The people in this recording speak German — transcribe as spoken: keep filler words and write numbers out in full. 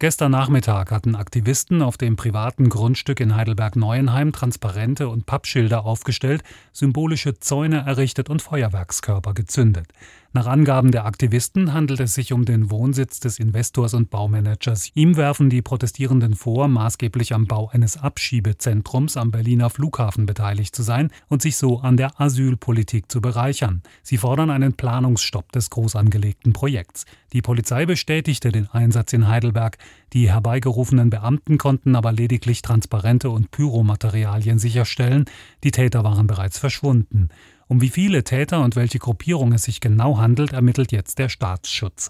Gestern Nachmittag hatten Aktivisten auf dem privaten Grundstück in Heidelberg-Neuenheim Transparente und Pappschilder aufgestellt, symbolische Zäune errichtet und Feuerwerkskörper gezündet. Nach Angaben der Aktivisten handelt es sich um den Wohnsitz des Investors und Baumanagers. Ihm werfen die Protestierenden vor, maßgeblich am Bau eines Abschiebezentrums am Berliner Flughafen beteiligt zu sein und sich so an der Asylpolitik zu bereichern. Sie fordern einen Planungsstopp des groß angelegten Projekts. Die Polizei bestätigte den Einsatz in Heidelberg. Die herbeigerufenen Beamten konnten aber lediglich Transparente und Pyromaterialien sicherstellen. Die Täter waren bereits verschwunden. Um wie viele Täter und welche Gruppierung es sich genau handelt, ermittelt jetzt der Staatsschutz.